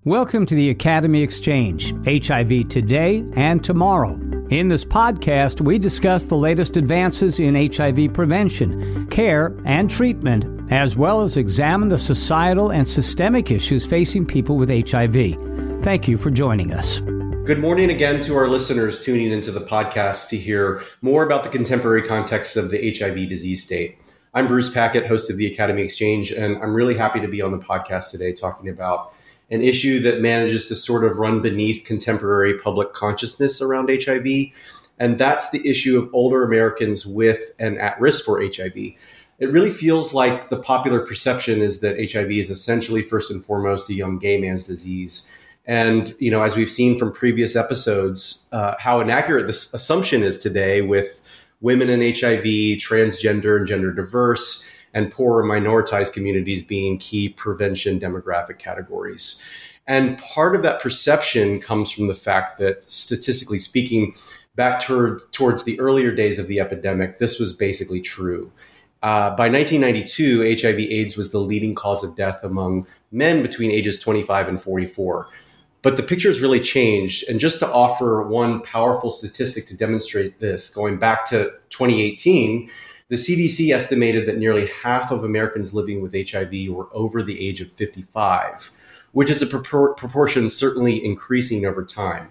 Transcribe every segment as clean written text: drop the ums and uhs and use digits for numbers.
Welcome to the Academy Exchange, HIV today and tomorrow. In this podcast, we discuss the latest advances in HIV prevention, care, and treatment, as well as examine the societal and systemic issues facing people with HIV. Thank you for joining us. Good morning again to our listeners tuning into the podcast to hear more about the contemporary context of the HIV disease state. I'm Bruce Packett, host of the Academy Exchange, and I'm really happy to be on the podcast today talking about an issue that manages to sort of run beneath contemporary public consciousness around HIV, and that's the issue of older Americans with and at risk for HIV. It really feels like the popular perception is that HIV is essentially first and foremost a young gay man's disease. And, as we've seen from previous episodes, how inaccurate this assumption is today with women in HIV, transgender and gender diverse, and poor or minoritized communities being key prevention demographic categories. And part of that perception comes from the fact that, statistically speaking, back towards the earlier days of the epidemic, this was basically true. By 1992, HIV/AIDS was the leading cause of death among men between ages 25 and 44. But the picture's really changed. And just to offer one powerful statistic to demonstrate this, going back to 2018, the CDC estimated that nearly half of Americans living with HIV were over the age of 55, which is a proportion certainly increasing over time.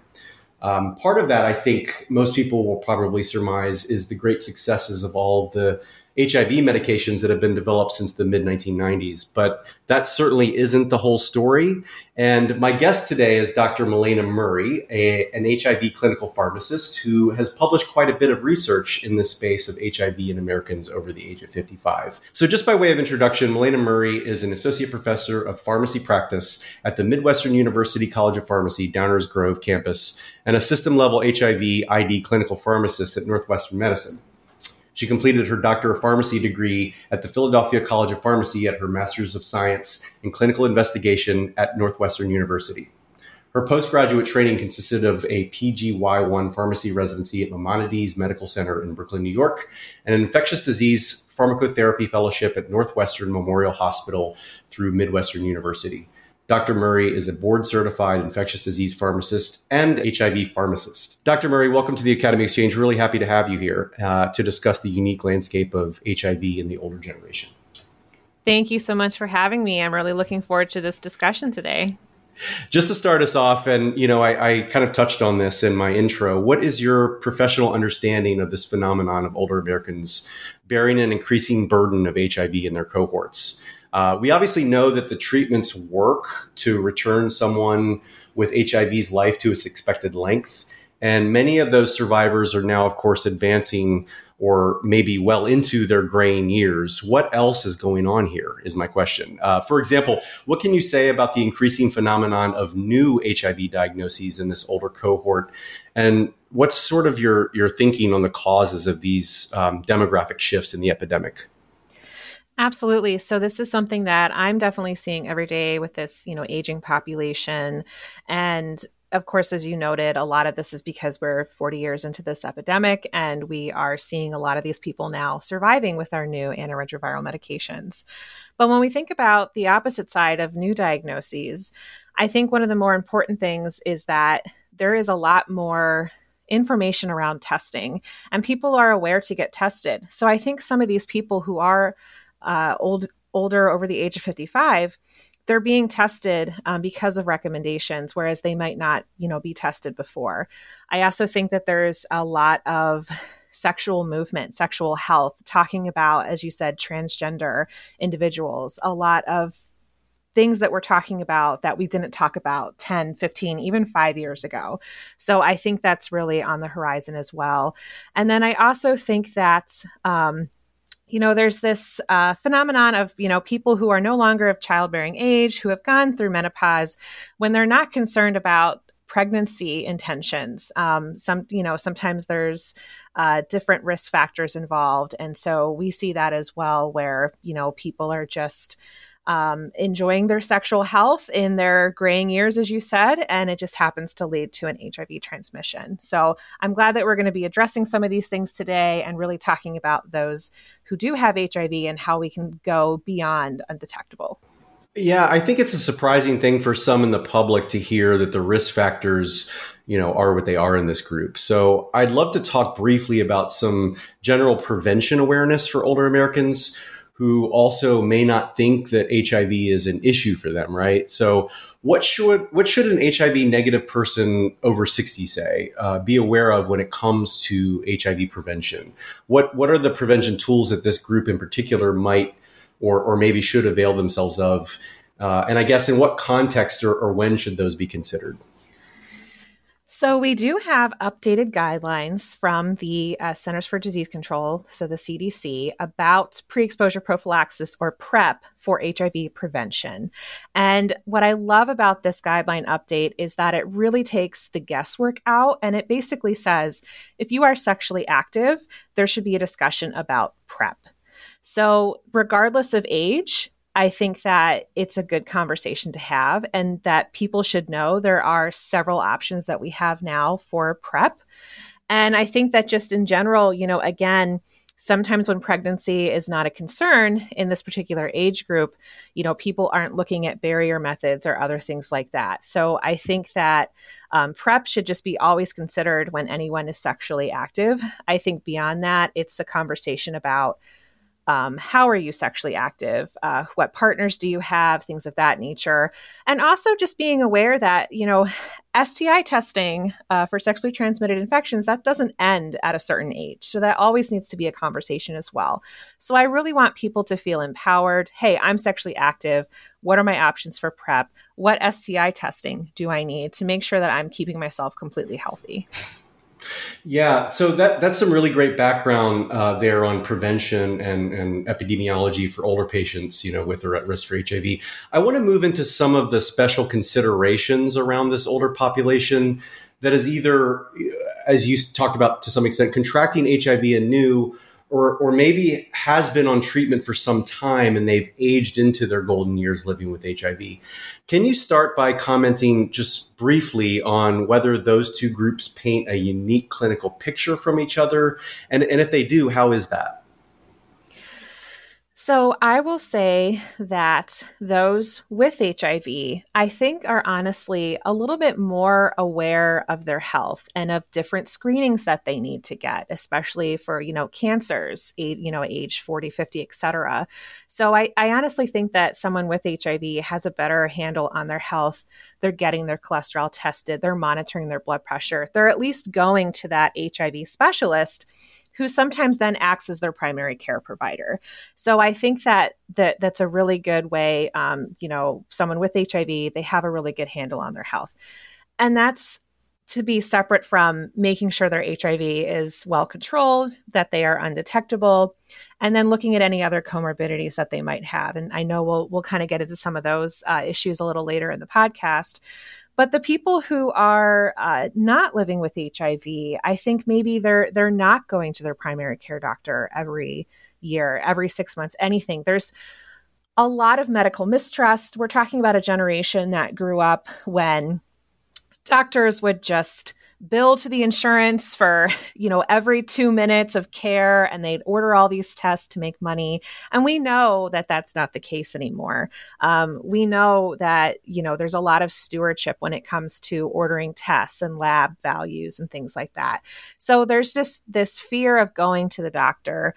Part of that, I think most people will probably surmise, is the great successes of all of the HIV medications that have been developed since the mid-1990s. But that certainly isn't the whole story. And my guest today is Dr. Malena Murray, an HIV clinical pharmacist who has published quite a bit of research in this space of HIV in Americans over the age of 55. So just by way of introduction, Malena Murray is an associate professor of pharmacy practice at the Midwestern University College of Pharmacy, Downers Grove campus, and a system-level HIV ID clinical pharmacist at Northwestern Medicine. She completed her Doctor of Pharmacy degree at the Philadelphia College of Pharmacy at her Master's of Science in Clinical Investigation at Northwestern University. Her postgraduate training consisted of a PGY1 pharmacy residency at Maimonides Medical Center in Brooklyn, New York, and an infectious disease pharmacotherapy fellowship at Northwestern Memorial Hospital through Midwestern University. Dr. Murray is a board-certified infectious disease pharmacist and HIV pharmacist. Dr. Murray, welcome to the Academy Exchange. Really happy to have you here to discuss the unique landscape of HIV in the older generation. Thank you so much for having me. I'm really looking forward to this discussion today. Just to start us off, and I kind of touched on this in my intro, what is your professional understanding of this phenomenon of older Americans bearing an increasing burden of HIV in their cohorts? We obviously know that the treatments work to return someone with HIV's life to its expected length. And many of those survivors are now, of course, advancing or maybe well into their graying years. What else is going on here is my question. For example, what can you say about the increasing phenomenon of new HIV diagnoses in this older cohort? And what's sort of your thinking on the causes of these demographic shifts in the epidemic? Absolutely. So this is something that I'm definitely seeing every day with this, aging population. And of course, as you noted, a lot of this is because we're 40 years into this epidemic, and we are seeing a lot of these people now surviving with our new antiretroviral medications. But when we think about the opposite side of new diagnoses, I think one of the more important things is that there is a lot more information around testing, and people are aware to get tested. So I think some of these people who are older over the age of 55, they're being tested because of recommendations, whereas they might not, be tested before. I also think that there's a lot of sexual movement, sexual health, talking about, as you said, transgender individuals, a lot of things that we're talking about that we didn't talk about 10, 15, even 5 years ago. So I think that's really on the horizon as well. And then I also think that there's this phenomenon of, people who are no longer of childbearing age, who have gone through menopause, when they're not concerned about pregnancy intentions. Sometimes there's different risk factors involved. And so we see that as well, where, people are just enjoying their sexual health in their graying years, as you said, and it just happens to lead to an HIV transmission. So I'm glad that we're going to be addressing some of these things today and really talking about those who do have HIV and how we can go beyond undetectable. Yeah, I think it's a surprising thing for some in the public to hear that the risk factors, are what they are in this group. So I'd love to talk briefly about some general prevention awareness for older Americans who also may not think that HIV is an issue for them, right? So what should an HIV negative person over 60 say be aware of when it comes to HIV prevention? What are the prevention tools that this group in particular might or maybe should avail themselves of? And I guess in what context or when should those be considered? So we do have updated guidelines from the Centers for Disease Control, so the CDC, about pre-exposure prophylaxis or PrEP for HIV prevention. And what I love about this guideline update is that it really takes the guesswork out, and it basically says, if you are sexually active, there should be a discussion about PrEP. So regardless of age, I think that it's a good conversation to have and that people should know there are several options that we have now for PrEP. And I think that just in general, again, sometimes when pregnancy is not a concern in this particular age group, people aren't looking at barrier methods or other things like that. So I think that PrEP should just be always considered when anyone is sexually active. I think beyond that, it's a conversation about how are you sexually active? What partners do you have? Things of that nature. And also just being aware that, STI testing for sexually transmitted infections, that doesn't end at a certain age. So that always needs to be a conversation as well. So I really want people to feel empowered. Hey, I'm sexually active. What are my options for PrEP? What STI testing do I need to make sure that I'm keeping myself completely healthy? Yeah, so that's some really great background there on prevention and epidemiology for older patients, with or at risk for HIV. I want to move into some of the special considerations around this older population that is either, as you talked about to some extent, contracting HIV anew, or maybe has been on treatment for some time and they've aged into their golden years living with HIV. Can you start by commenting just briefly on whether those two groups paint a unique clinical picture from each other? And if they do, how is that? So I will say that those with HIV, I think, are honestly a little bit more aware of their health and of different screenings that they need to get, especially for, cancers, age 40, 50, et cetera. So I honestly think that someone with HIV has a better handle on their health. They're getting their cholesterol tested. They're monitoring their blood pressure. They're at least going to that HIV specialist who sometimes then acts as their primary care provider. So I think that's a really good way. Someone with HIV, they have a really good handle on their health. And that's to be separate from making sure their HIV is well controlled, that they are undetectable, and then looking at any other comorbidities that they might have. And I know we'll kind of get into some of those issues a little later in the podcast. But the people who are not living with HIV, I think maybe they're not going to their primary care doctor every year, every 6 months, anything. There's a lot of medical mistrust. We're talking about a generation that grew up when doctors would just bill to the insurance for, every 2 minutes of care, and they'd order all these tests to make money. And we know that that's not the case anymore. We know that, there's a lot of stewardship when it comes to ordering tests and lab values and things like that. So there's just this fear of going to the doctor,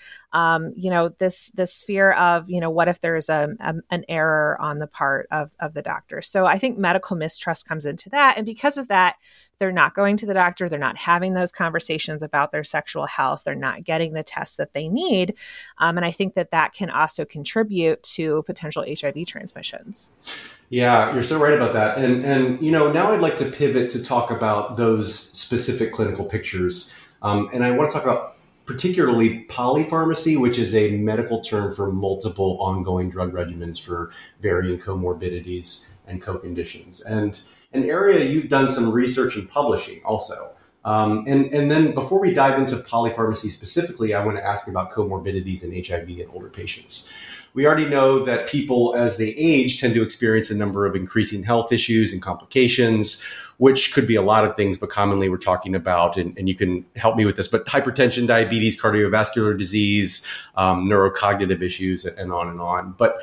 this fear of, what if there's an error on the part of the doctor. So I think medical mistrust comes into that. And because of that, they're not going to the doctor. They're not having those conversations about their sexual health. They're not getting the tests that they need. And I think that can also contribute to potential HIV transmissions. Yeah, you're so right about that. And now I'd like to pivot to talk about those specific clinical pictures. And I want to talk about particularly polypharmacy, which is a medical term for multiple ongoing drug regimens for varying comorbidities and co-conditions. And an area you've done some research and publishing also. And then before we dive into polypharmacy specifically, I want to ask about comorbidities in HIV in older patients. We already know that people, as they age, tend to experience a number of increasing health issues and complications, which could be a lot of things, but commonly we're talking about, and you can help me with this, but hypertension, diabetes, cardiovascular disease, neurocognitive issues, and on and on. But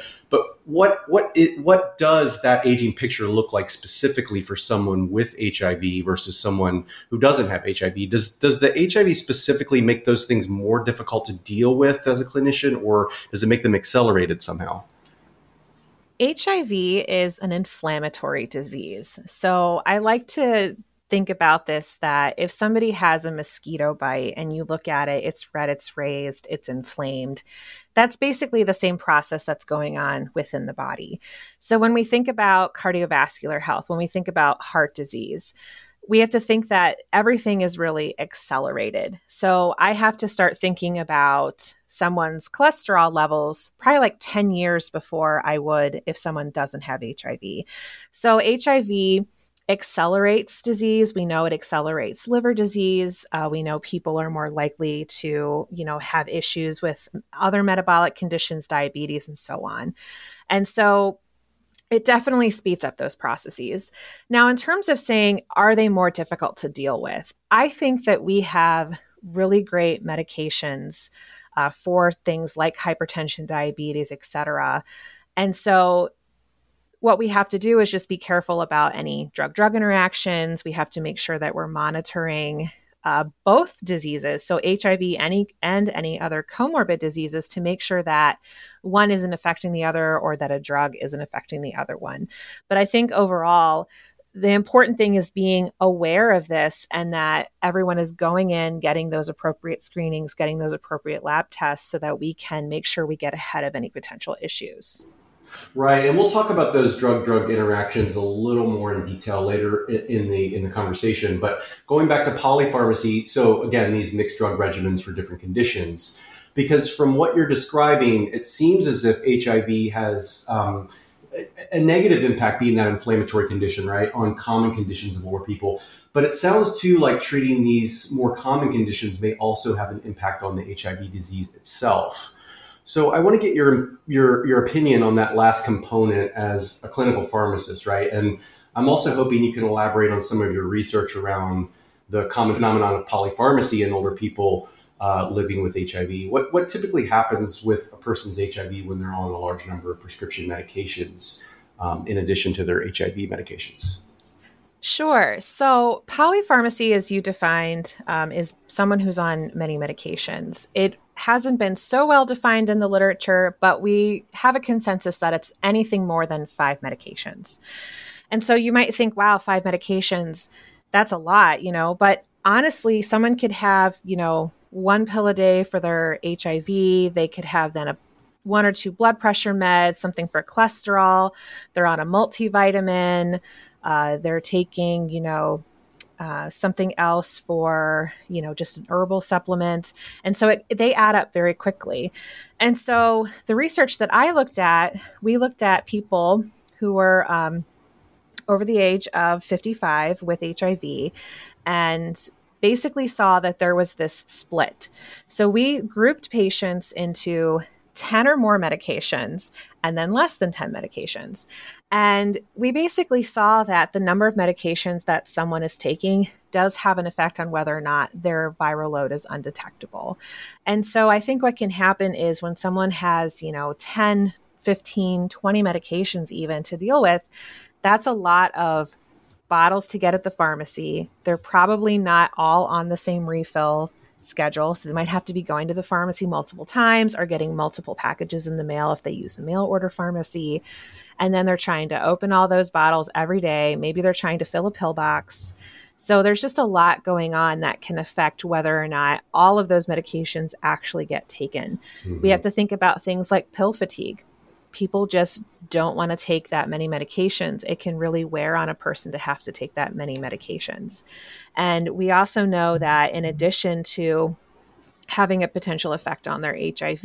what does that aging picture look like specifically for someone with HIV versus someone who doesn't have HIV? Does the HIV specifically make those things more difficult to deal with as a clinician, or does it make them accelerated somehow? HIV is an inflammatory disease. So I like to think about this, that if somebody has a mosquito bite and you look at it, it's red, it's raised, it's inflamed. That's basically the same process that's going on within the body. So when we think about cardiovascular health, when we think about heart disease, we have to think that everything is really accelerated. So I have to start thinking about someone's cholesterol levels probably like 10 years before I would if someone doesn't have HIV. So HIV accelerates disease. We know it accelerates liver disease. We know people are more likely to, have issues with other metabolic conditions, diabetes, and so on. And so it definitely speeds up those processes. Now, in terms of saying, are they more difficult to deal with? I think that we have really great medications for things like hypertension, diabetes, et cetera. And so what we have to do is just be careful about any drug-drug interactions. We have to make sure that we're monitoring both diseases, so HIV and any other comorbid diseases, to make sure that one isn't affecting the other or that a drug isn't affecting the other one. But I think overall, the important thing is being aware of this and that everyone is going in, getting those appropriate screenings, getting those appropriate lab tests so that we can make sure we get ahead of any potential issues. Right, and we'll talk about those drug-drug interactions a little more in detail later in the conversation. But going back to polypharmacy, so again, these mixed drug regimens for different conditions, because from what you're describing, it seems as if HIV has a negative impact, being that inflammatory condition, right, on common conditions of older people. But it sounds too like treating these more common conditions may also have an impact on the HIV disease itself. So I want to get your opinion on that last component as a clinical pharmacist, right? And I'm also hoping you can elaborate on some of your research around the common phenomenon of polypharmacy in older people living with HIV. What typically happens with a person's HIV when they're on a large number of prescription medications in addition to their HIV medications? Sure. So polypharmacy, as you defined, is someone who's on many medications. It hasn't been so well defined in the literature, but we have a consensus that it's anything more than 5 medications. And so you might think, wow, 5 medications, that's a lot, but honestly, someone could have, 1 pill a day for their HIV. They could have then 1 or 2 blood pressure meds, something for cholesterol. They're on a multivitamin. They're taking, something else for, just an herbal supplement. And so they add up very quickly. And so the research that we looked at people who were over the age of 55 with HIV and basically saw that there was this split. So we grouped patients into 10 or more medications and then less than 10 medications. And we basically saw that the number of medications that someone is taking does have an effect on whether or not their viral load is undetectable. And so I think what can happen is when someone has, 10, 15, 20 medications even to deal with, that's a lot of bottles to get at the pharmacy. They're probably not all on the same refill schedule. So they might have to be going to the pharmacy multiple times or getting multiple packages in the mail if they use a mail order pharmacy. And then they're trying to open all those bottles every day. Maybe they're trying to fill a pill box. So there's just a lot going on that can affect whether or not all of those medications actually get taken. Mm-hmm. We have to think about things like pill fatigue. People just don't want to take that many medications. It can really wear on a person to have to take that many medications. And we also know that in addition to having a potential effect on their HIV,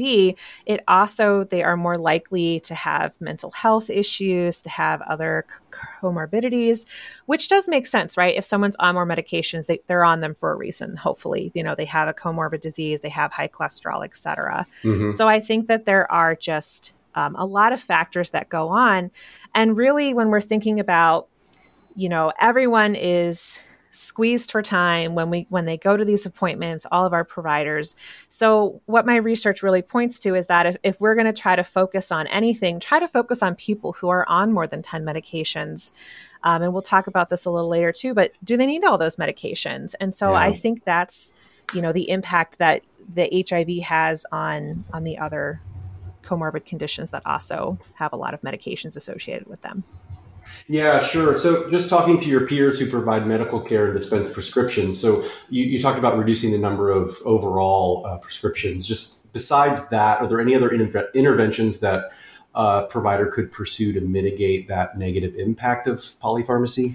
they are more likely to have mental health issues, to have other comorbidities, which does make sense, right? If someone's on more medications, they're on them for a reason. Hopefully, they have a comorbid disease, they have high cholesterol, et cetera. Mm-hmm. So I think that there are just a lot of factors that go on. And really, when we're thinking about, everyone is squeezed for time when they go to these appointments, all of our providers. So what my research really points to is that if we're going to try to focus on anything, try to focus on people who are on more than 10 medications. And we'll talk about this a little later too, but do they need all those medications? And so I think that's, the impact that the HIV has on the other comorbid conditions that also have a lot of medications associated with them. Yeah, sure. So just talking to your peers who provide medical care and dispense prescriptions. So you talked about reducing the number of overall prescriptions. Just besides that, are there any other interventions that a provider could pursue to mitigate that negative impact of polypharmacy?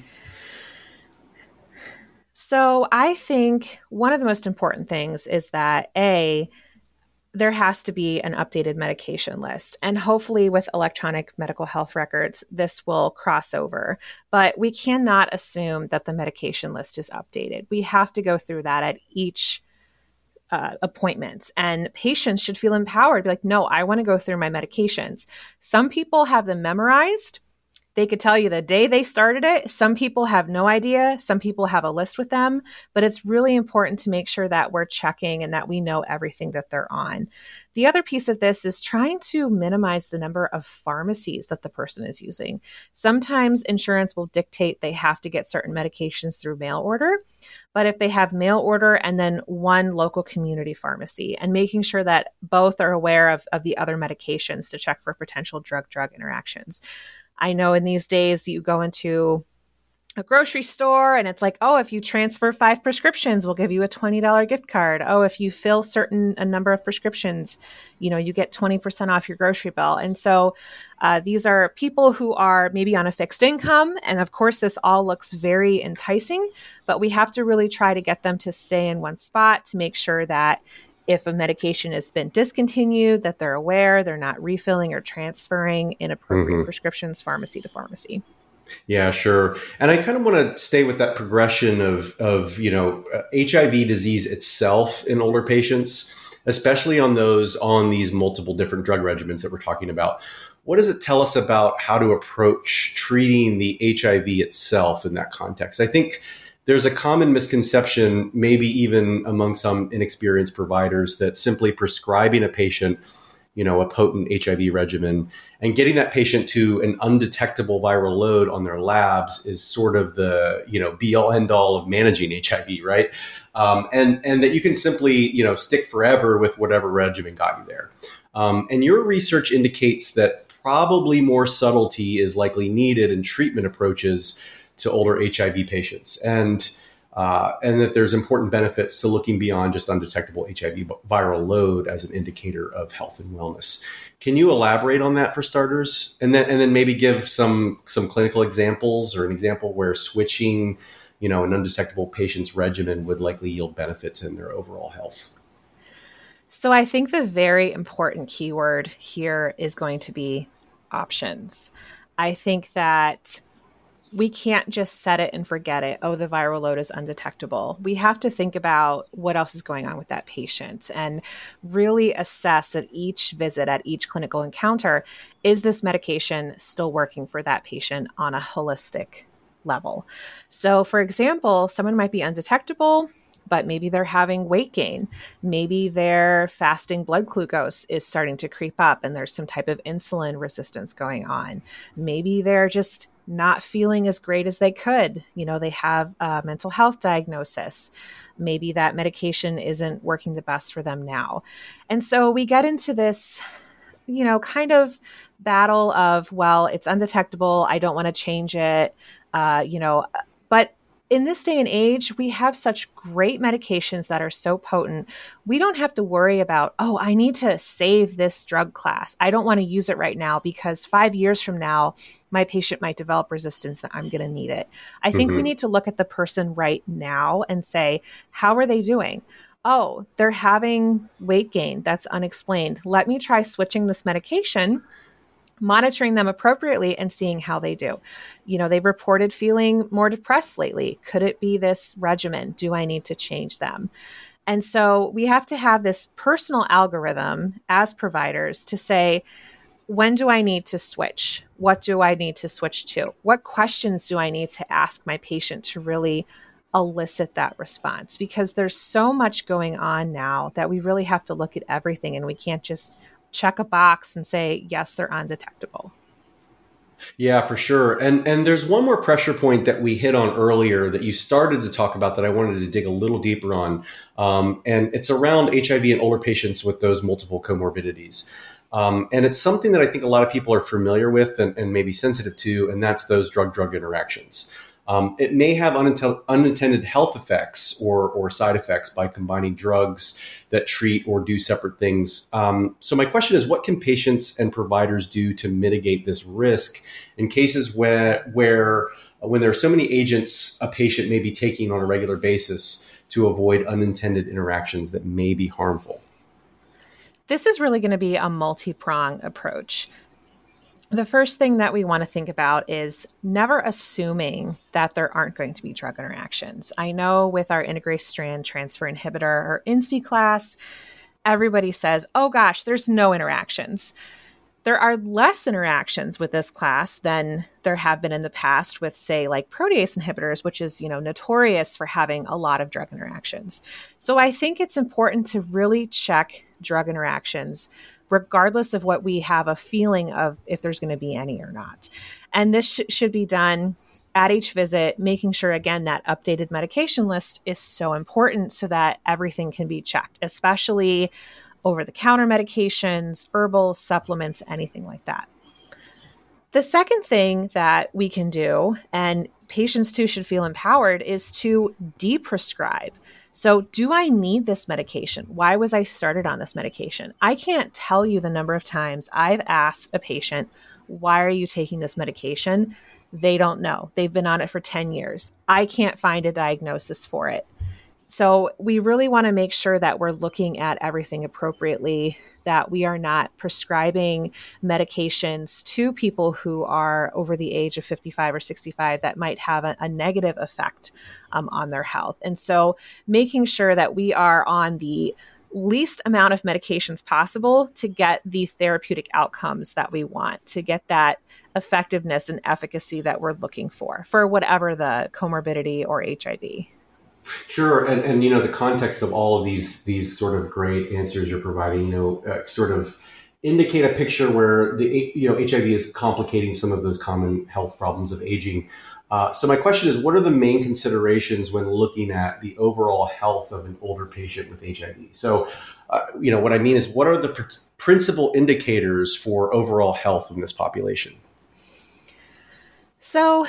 So I think one of the most important things is that there has to be an updated medication list. And hopefully with electronic medical health records, this will cross over. But we cannot assume that the medication list is updated. We have to go through that at each appointment. And patients should feel empowered. Be like, no, I want to go through my medications. Some people have them memorized. They could tell you the day they started it. Some people have no idea. Some people have a list with them, but it's really important to make sure that we're checking and that we know everything that they're on. The other piece of this is trying to minimize the number of pharmacies that the person is using. Sometimes insurance will dictate they have to get certain medications through mail order, but if they have mail order and then one local community pharmacy, and making sure that both are aware of the other medications to check for potential drug-drug interactions. I know in these days you go into a grocery store and it's like, oh, if you transfer 5 prescriptions, we'll give you a $20 gift card. Oh, if you fill a number of prescriptions, you get 20% off your grocery bill. And so these are people who are maybe on a fixed income. And of course, this all looks very enticing, but we have to really try to get them to stay in one spot to make sure that if a medication has been discontinued, that they're aware, they're not refilling or transferring inappropriate prescriptions pharmacy to pharmacy. Yeah, sure. And I kind of want to stay with that progression of HIV disease itself in older patients, especially on these multiple different drug regimens that we're talking about. What does it tell us about how to approach treating the HIV itself in that context? I think there's a common misconception, maybe even among some inexperienced providers, that simply prescribing a patient, a potent HIV regimen and getting that patient to an undetectable viral load on their labs is sort of the, be all end all of managing HIV, right? And that you can simply, stick forever with whatever regimen got you there. And your research indicates that probably more subtlety is likely needed in treatment approaches to older HIV patients, and that there's important benefits to looking beyond just undetectable HIV viral load as an indicator of health and wellness. Can you elaborate on that for starters, and then maybe give some clinical examples or an example where switching, an undetectable patient's regimen would likely yield benefits in their overall health? So I think the very important keyword here is going to be options. I think that we can't just set it and forget it. Oh, the viral load is undetectable. We have to think about what else is going on with that patient and really assess at each visit, at each clinical encounter, is this medication still working for that patient on a holistic level? So, for example, someone might be undetectable, but maybe they're having weight gain. Maybe their fasting blood glucose is starting to creep up and there's some type of insulin resistance going on. Maybe they're just not feeling as great as they could. They have a mental health diagnosis. Maybe that medication isn't working the best for them now. And so we get into this, kind of battle of, well, it's undetectable. I don't want to change it. But in this day and age, we have such great medications that are so potent. We don't have to worry about, I need to save this drug class. I don't want to use it right now because 5 years from now, my patient might develop resistance and I'm going to need it. I think we need to look at the person right now and say, how are they doing? Oh, they're having weight gain. That's unexplained. Let me try switching this medication, monitoring them appropriately and seeing how they do. They've reported feeling more depressed lately. Could it be this regimen? Do I need to change them? And so we have to have this personal algorithm as providers to say, when do I need to switch? What do I need to switch to? What questions do I need to ask my patient to really elicit that response? Because there's so much going on now that we really have to look at everything, and we can't just check a box and say, yes, they're undetectable. Yeah, for sure. And there's one more pressure point that we hit on earlier that you started to talk about that I wanted to dig a little deeper on. And it's around HIV in older patients with those multiple comorbidities. And it's something that I think a lot of people are familiar with and maybe sensitive to, and that's those drug-drug interactions. It may have unintended health effects or side effects by combining drugs that treat or do separate things. So my question is, what can patients and providers do to mitigate this risk in cases where when there are so many agents a patient may be taking on a regular basis to avoid unintended interactions that may be harmful? This is really going to be a multi-pronged approach. The first thing that we want to think about is never assuming that there aren't going to be drug interactions. I know with our integrase strand transfer inhibitor or INSTI class, everybody says, oh gosh, there's no interactions. There are less interactions with this class than there have been in the past with, say, like protease inhibitors, which is, notorious for having a lot of drug interactions. So I think it's important to really check drug interactions regardless of what we have a feeling of if there's going to be any or not. And this should be done at each visit, making sure, again, that updated medication list is so important so that everything can be checked, especially over-the-counter medications, herbal supplements, anything like that. The second thing that we can do, and patients too should feel empowered, is to deprescribe. So do I need this medication? Why was I started on this medication? I can't tell you the number of times I've asked a patient, why are you taking this medication? They don't know. They've been on it for 10 years. I can't find a diagnosis for it. So we really want to make sure that we're looking at everything appropriately, that we are not prescribing medications to people who are over the age of 55 or 65 that might have a negative effect on their health. And so making sure that we are on the least amount of medications possible to get the therapeutic outcomes that we want, to get that effectiveness and efficacy that we're looking for whatever the comorbidity or HIV. Sure. And the context of all of these sort of great answers you're providing, sort of indicate a picture where the HIV is complicating some of those common health problems of aging. So my question is, what are the main considerations when looking at the overall health of an older patient with HIV? So, what I mean is, what are the principal indicators for overall health in this population? So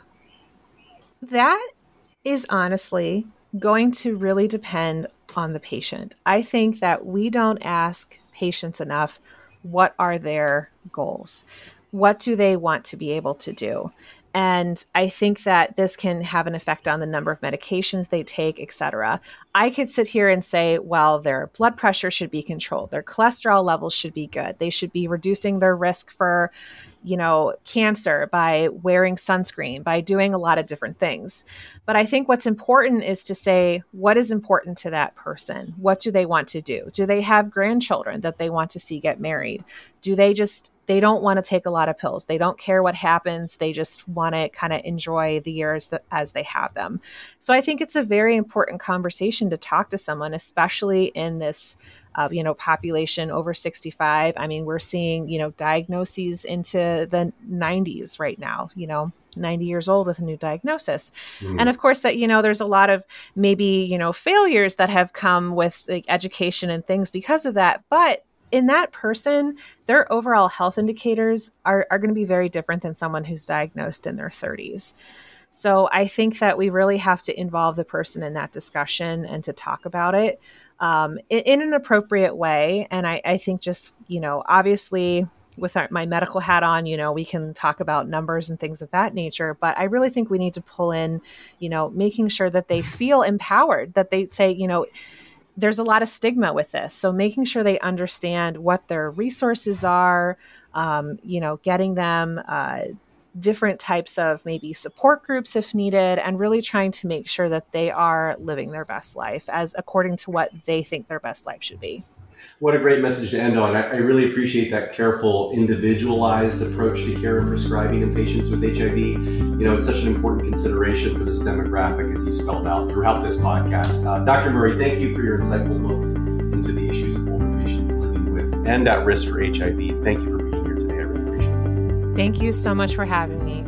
that is honestly going to really depend on the patient. I think that we don't ask patients enough, what are their goals? What do they want to be able to do? And I think that this can have an effect on the number of medications they take, et cetera. I could sit here and say, well, their blood pressure should be controlled. Their cholesterol levels should be good. They should be reducing their risk for, cancer by wearing sunscreen, by doing a lot of different things. But I think what's important is to say, what is important to that person? What do they want to do? Do they have grandchildren that they want to see get married? They don't want to take a lot of pills. They don't care what happens. They just want to kind of enjoy the years as they have them. So I think it's a very important conversation to talk to someone, especially in this population over 65. I mean, we're seeing, diagnoses into the 90s right now, 90 years old with a new diagnosis. Mm. And of course that, there's a lot of maybe, failures that have come with like education and things because of that. But in that person, their overall health indicators are going to be very different than someone who's diagnosed in their 30s. So I think that we really have to involve the person in that discussion and to talk about it in an appropriate way. And I think just, obviously with my medical hat on, we can talk about numbers and things of that nature. But I really think we need to pull in, making sure that they feel empowered, that they say, there's a lot of stigma with this. So making sure they understand what their resources are, getting them different types of maybe support groups if needed, and really trying to make sure that they are living their best life as according to what they think their best life should be. What a great message to end on. I really appreciate that careful, individualized approach to care and prescribing in patients with HIV. It's such an important consideration for this demographic, as you spelled out throughout this podcast. Dr. Murray, thank you for your insightful look into the issues of older patients living with and at risk for HIV. Thank you for being here today. I really appreciate it. Thank you so much for having me.